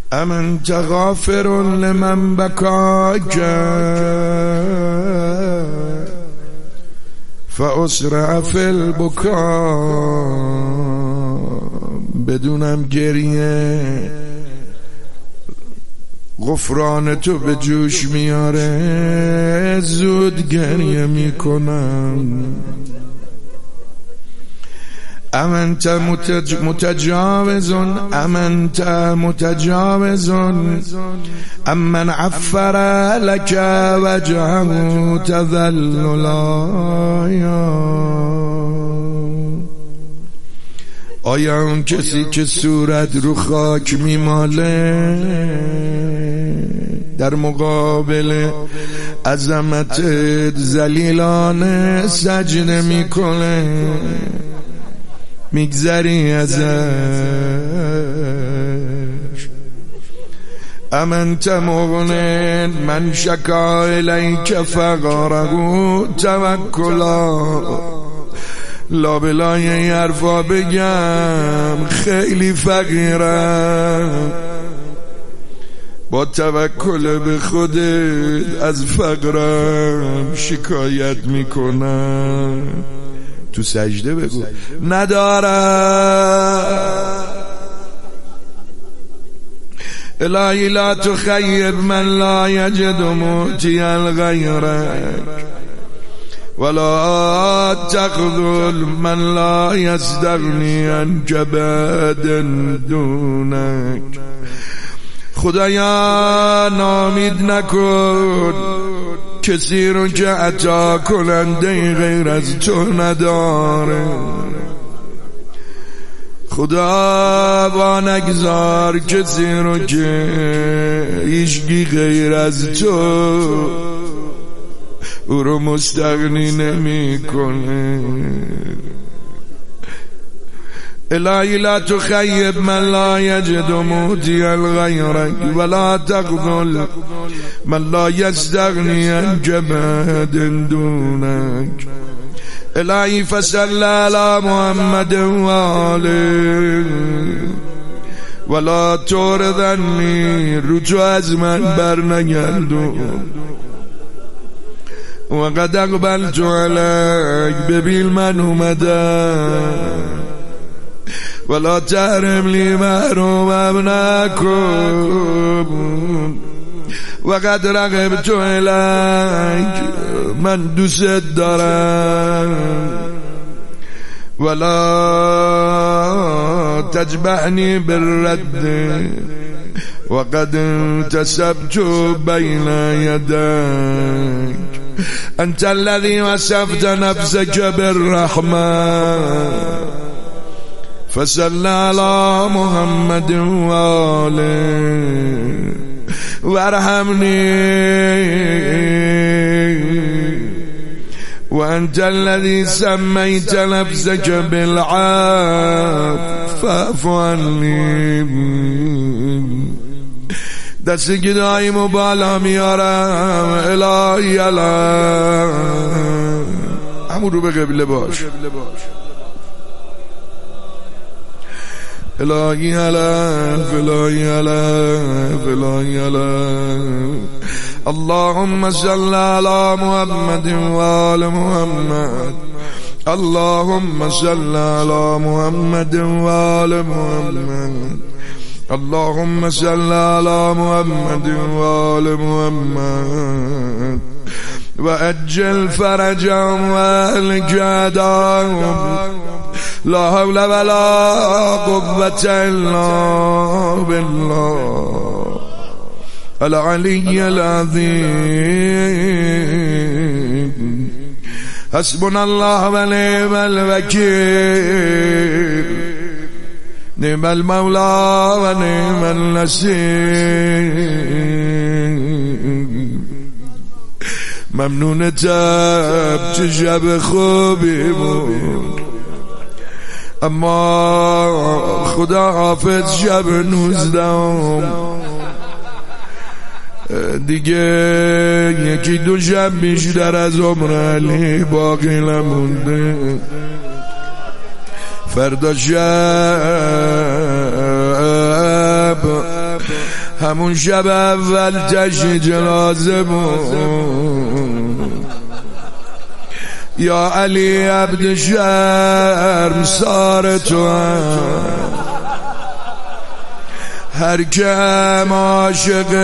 امنت غافر لمن بکاک فاسرع فی البکا. بدونم گریه غفران تو به جوش میاره، زود گریه میکنم. امنت متجاوزون امن عفر لك وجهه تذللا. آیا اون کسی که صورت رو خاک میماله در مقابل عظمت ذلیلانه سجده میکنه، میگذری ازش؟ امنت مغنن من شکا الیک فقره توکلا. لابلای این حرفا بگم خیلی فقیرم، با توکل به خودت از فقرم شکایت میکنم. تو سجده بگو ندارم. الهی لا تخیب من لا یجد موتیا غیرک ولا تخذل من لا یستغنی عن جبد دونک. خدایا نامید نکن کسی رو که عطا کننده غیر از تو نداره. خدا با نگذار کسی رو که هیچکی غیر از تو او رو مستغنی نمی کنه. الهی لا تخیب من لا یجد موتیا غیرک ولا تخذل من لا یستغنی عن جبد دونک. الهی فصل علی محمد و آله ولا تردنی، رجوع از من بر نگردون. و قد اقبلت علیک، ببین من اومدم. ولا تحرم لی محرومم نکن. و قد رغبت الیک، من دوست دارم. ولا تجبعنی بالرد و قد انتصبت بین یدیک. انت الذي وصفت نفسك بالرحمة فصل على محمد وآله وارحمني. وأنت الذي سميت نفسك بالعفو فاعف عني. دست گدایمو بالا میارم الهی الان. همون رو به قبله باش. الهی الان الهی الان الهی الان. اللهم صل على محمد و آل محمد. اللهم صل على محمد و آل محمد. اللهم صل على محمد وآل محمد وأجل فرجهم وأهل جهدهم. لا حول ولا قوة إلا بالله العلي العظيم. حسبنا الله ونعم الوكيل، نعم المولى و نعم النصير. ممنونتم چه شب خوبی بود، اما خدا حافظ شب 19 دیگه یکی دو شب بیشتر از عمر علی باقی نمونده. فردا شب همون شب اول جشن جنازه بود. یا علی عبد شرم سار تو هر که هم عاشق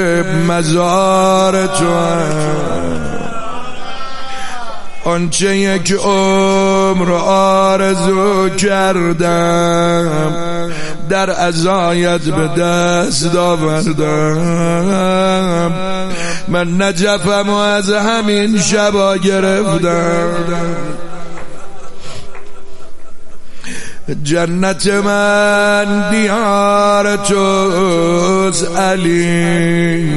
مزار تو آنچه یک عمر آرزو کردم در عزایت به دست آوردم. من نجفم و از همین شبا گرفتم. جنت من دیار توست علی،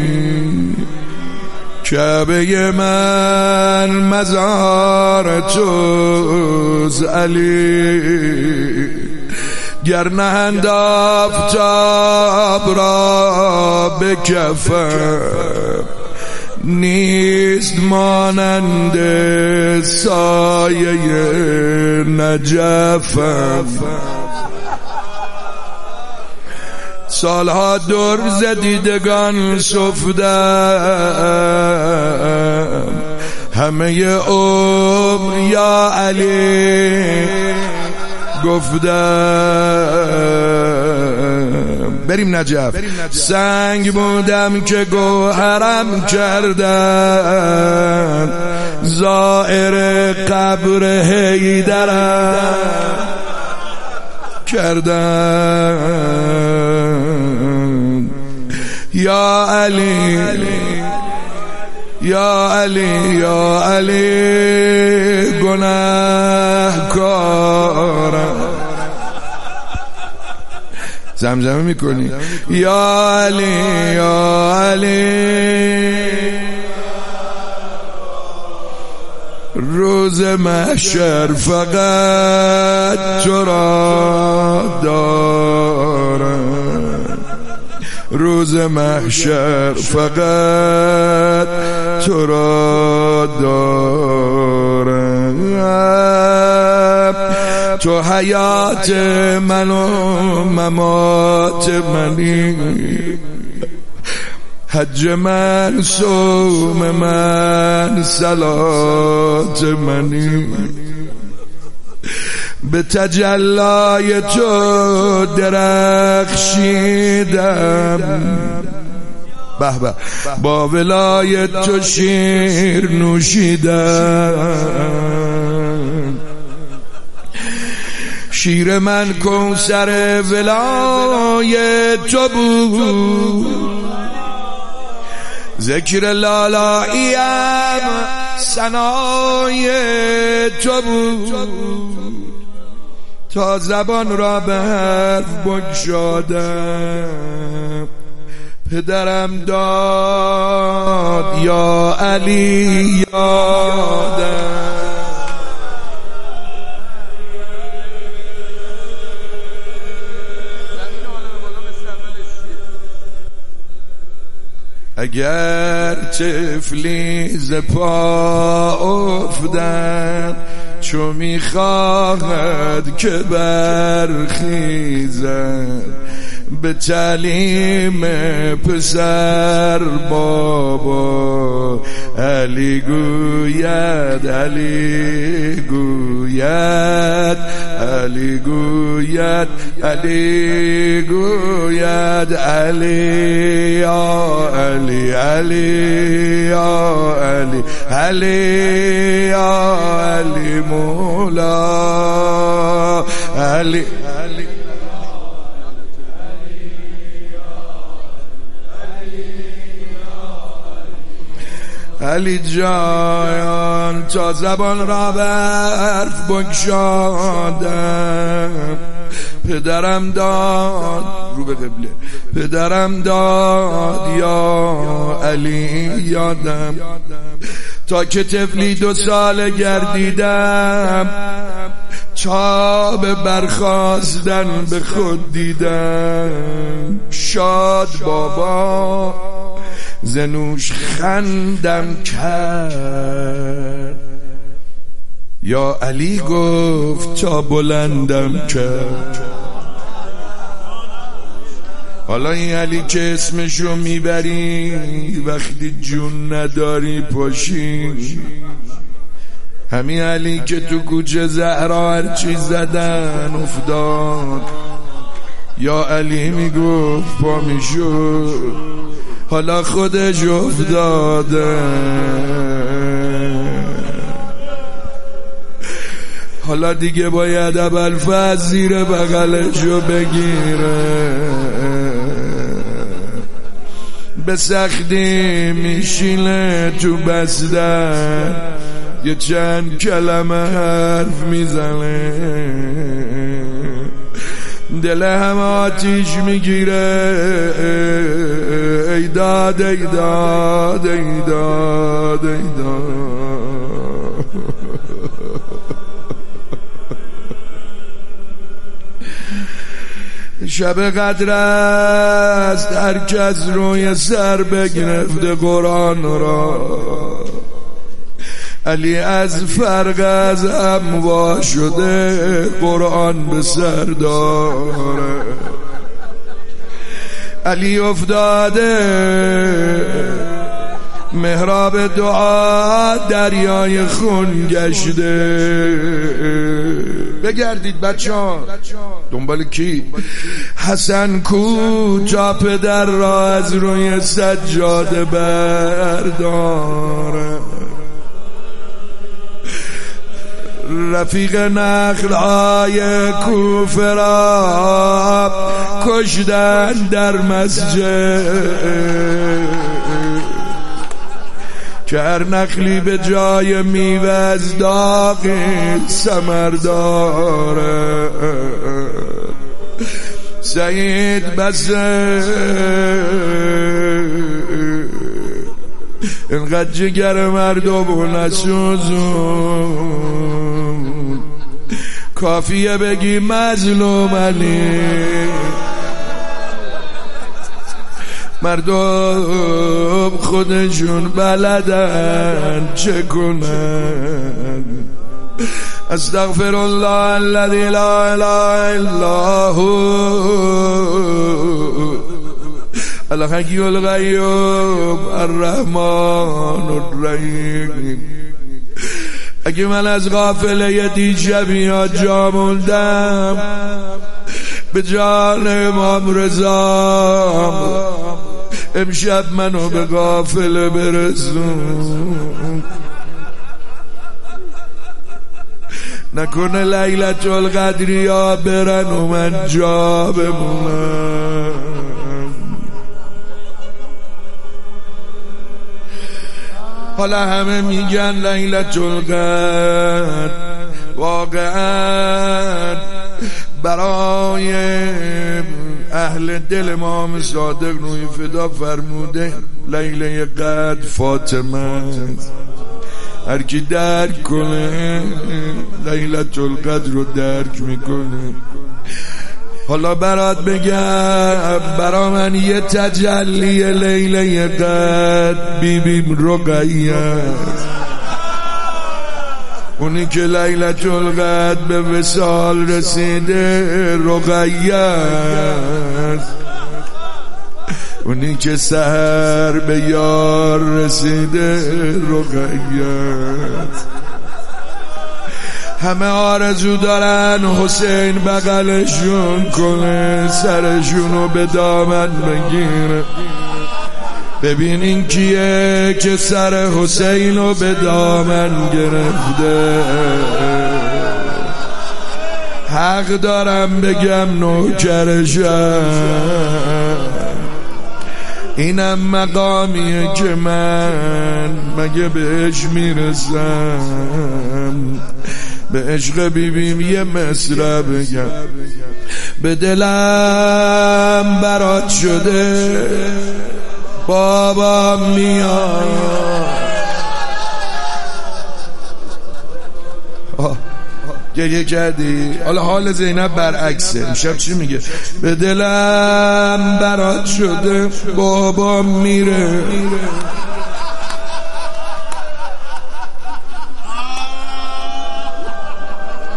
کعبه من مزار توست علی. گر نهند آفتاب را به کفم نیست مانند سایه نجفم. سالها دور زدیدگان سفدم، همه عمر یا علی گفتم. بریم نجف. سنگ بودم که گوهرم کردن، زائر قبر حیدرم کردن. یا علی یا علی یا علی گناهکارم. زمزمه میکنی یا علی یا علی. روز محشر فقط تو را دارم، روز محشر فقط تو را دارم. تو حیات من و ممات منی، حج من صوم من صلات منی. به تجلای تو درخشیدم، به به با ولایت تو شیر نوشیدم. شیر من کوثر ولایت تو بود، ذکر لالاییم ثنای تو بود. تا زبان را به حرف بگشادم، پدرم داد یا علی یادم. اگر طفلی ز پا افتد، چو میخواهد که برخیزد، به تعلیم پسر بابا علی گوید، علی گوید، علی گوید، علی گوید، علی یا علی، علی یا علی، علی یا علی مولا علی. علی جان تا زبان را به حرف بگشادم، پدرم داد رو به قبله، پدرم داد یا علی یادم. تا که طفلی 2 سال گردیدم، تاب برخاستن به خود دیدم. شاد بابا زنوش خندم کرد، یا علی گفت تا بلندم کرد. حالا این علی که اسمشو میبری وقتی جون نداری پاشی، همین علی که تو کوچه زهرا هرچی زدن افتاد، یا علی میگفت پا میشد، حالا خودش افتاده. حالا دیگه باید ابوالفضل زیر بغلشو بگیره، به سختی میشینه تو بستن، یه چند کلمه حرف میزنه، دل همه آتیش میگیره. ای داد ای داد ای داد ای داد. شب قدر است هر کس روی سر بگرفته قرآن را، علی از فرق از اموا شده قرآن به سر داره. علی افتاده محراب دعا دریای خون گشته. بگردید بچه‌ها دنبال کی؟ حسن کو تا پدر را از روی سجاده برداره، رفیق نخل‌های کوفه را کشتن در مسجد، که هر نخلی به جای میوه از داغی ثمر داره. سعید بس اینقدر جگر مردم نسوزون، کافیه بگی مظلوم علی. مردم خودشون بلدن چه کنن. استغفر الله الذي لا اله الا هو الحي القيوم الرحمن الرحیم. اگه من از غافله دیشبی جا موندم، به جان امام رضا امشب منو به غافله برسون. نکنه لیلت القدریا برن و من جا بمونم. حالا همه میگن لیلت القدر واقعا برای اهل دل امام صادق روی فدا فرموده لیله قدر فاطمه. هر کی درک کنه لیلت القدر رو درک میکنه. حالا برات بگم برا من یه تجلی لیله قدر بیبیم رقیه، اونی که لیلت القدر به وصال رسیده رقیه، اونی که سحر به یار رسیده رقیه. همه آرزو دارن حسین بغلشون کنه، سرشونو به دامن بگیره. ببین این کیه که سر حسینو به دامن گرفته. حق دارم بگم نوکرشم، اینم مقامیه که من مگه بهش میرسم. به عشق بیبیم یه مصرع بگم، به دلم برات شده بابا میاد. گریه کردی؟ حالا حال زینب برعکسه، امشب چی میگه؟ به دلم برات شده بابا میره.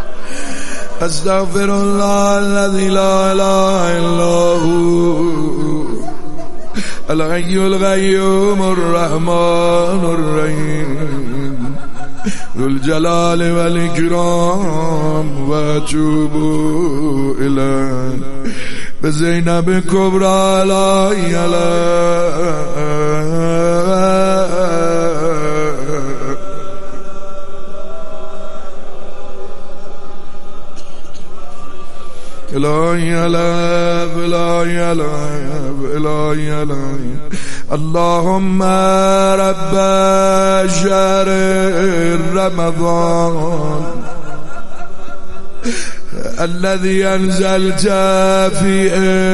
استغفر الله الذي لا اله الا هو الحي القيوم الرحمن الرحيم ذو الجلال والإكرام وأتوب إليه بزينب كبرى لا اللهم رب شهر رمضان الذي أنزلت فيه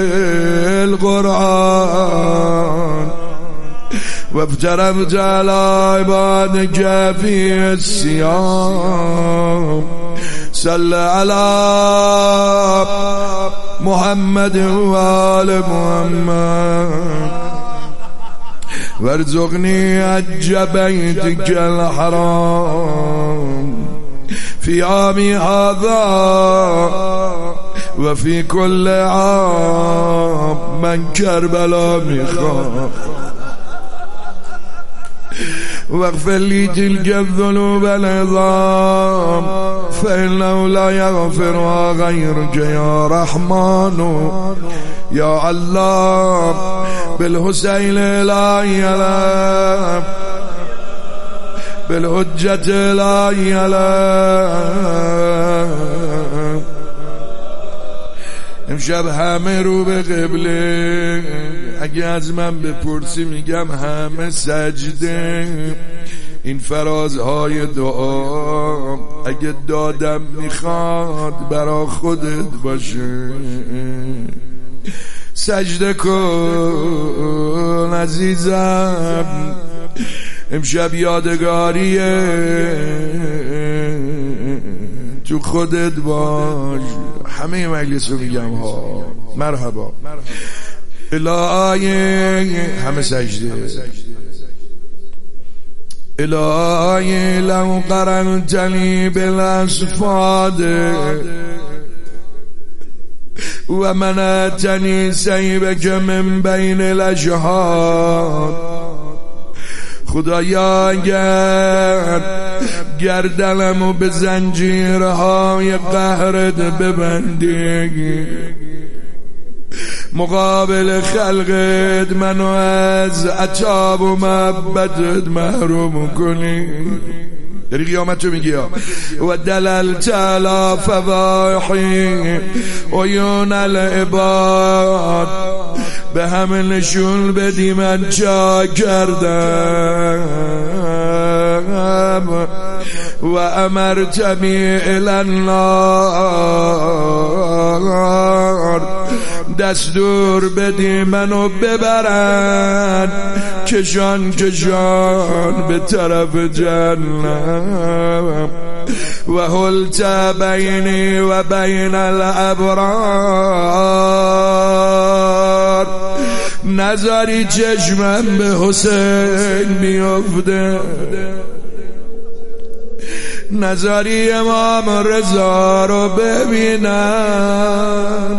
القرآن وافترضت على عبادك فيه الصيام صل على محمد وآل محمد وارزقني حج بيتك الحرام في عامي هذا وفي كل عام من كربلا مخاف واغفر لي تلك الذنوب العظام فإنه لا يغفرها غيرك يا رحمن يا علام بالحسين لا يلام بالحجة لا يلام امشب همه رو به قبله اگه از من بپرسی میگم همه سجده این فرازهای دعا اگه دادم میخواد برا خودت باشه سجده کن عزیزم امشب یادگاریه تو خودت باش همه مجلس رو میگم ها مرحبا الهی همه سجده الهی لو قرنتنی بالاسفاد و منعتنی سیبک من بین الاشهاد خدایا اگر گردنمو به زنجیرهای قهرت ببندی مقابل خلقت منو از عطاب و محبتت محروم کنی داری قیامت رو میگی و دللت علی فضاحی عیون العباد به همه نشون بدی من چا کردم و امرتنی الی النار دستور بدی منو ببرن کشان کشان به طرف جنت و حلت بینی و بین الابرار نظری چشمم به حسین بیفته نظری امام رضا رو ببینم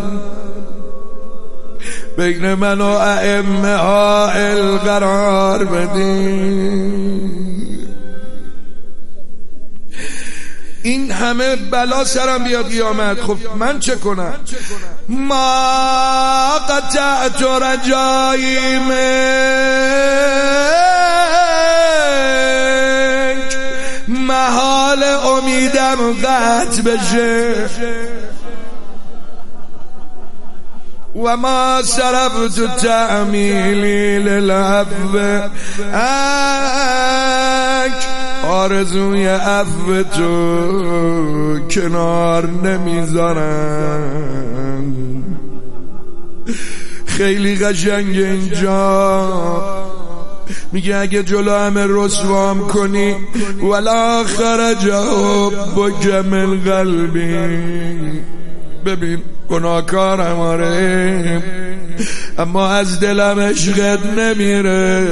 بین من و ائمه حائل قرار بدین این همه بلا سرم بیاد قیامت خب من چه کنم ما قطعت رجایی منک محال امیدم قطع بشه و ما صرفت تعمیلی للعفو آرزوی عفو تو کنار نمیذارم خیلی قشنگ اینجا میگه اگه جلو همه رسوام کنی ولا خرج حبک من قلبی ببین گناهکارم آره اما از دلم عشقت نمیره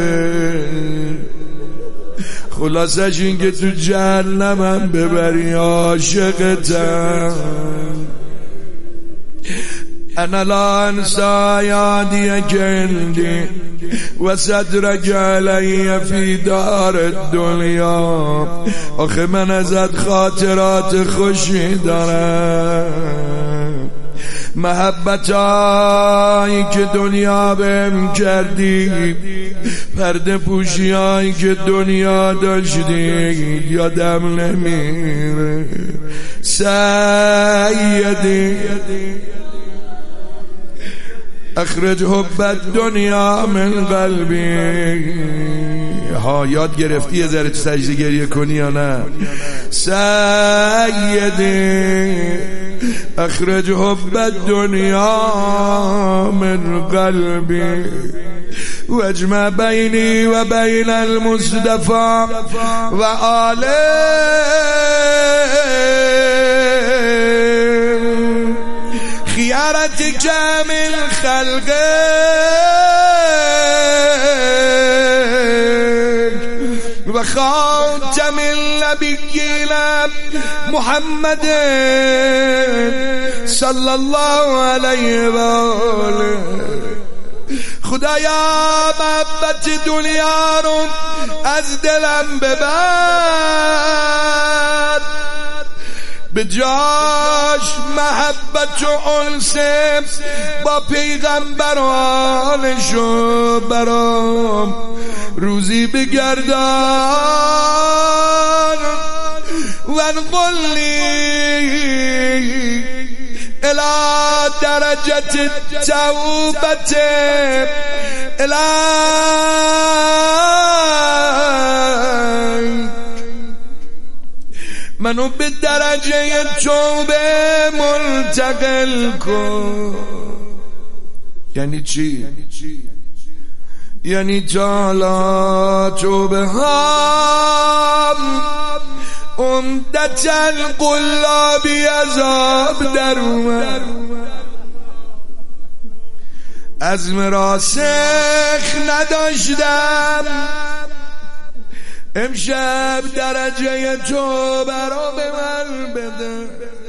خلاصش این که تو جهنمم ببری عاشقتم انا لا انسى یادیک عندی و صدرک علی فی دار الدنیا. آخه من ازت خاطرات خوشی دارم، محبتایی که دنیا بهم کردی، پرده پوشیایی که دنیا داشتی، یادم نمیره. سیدی اخرج حب الدنیا من قلبی. ها یاد گرفتی یه ذره سجده گریه کنی یا نه؟ سیدی اخرج حب الدنیا من قلبی واجمع بینی و بین المصطفى و آله خیارتک من خلقه و خاتم النبیین محمد صلی الله علیه و آله. خدایا محبت دنیا رو از دلم ببر، به جاش محبت و انس با پیغمبرانشو برام روزی بگردان. وانقلی الى درجة التوبة الی منو به درجه توبه منتقل کن. یعنی چی؟ یعنی تالا توبه هم امدت القلابی عذاب در اومد، عزم راسخ نداشتم، امشب درجه توبه رو به من بده.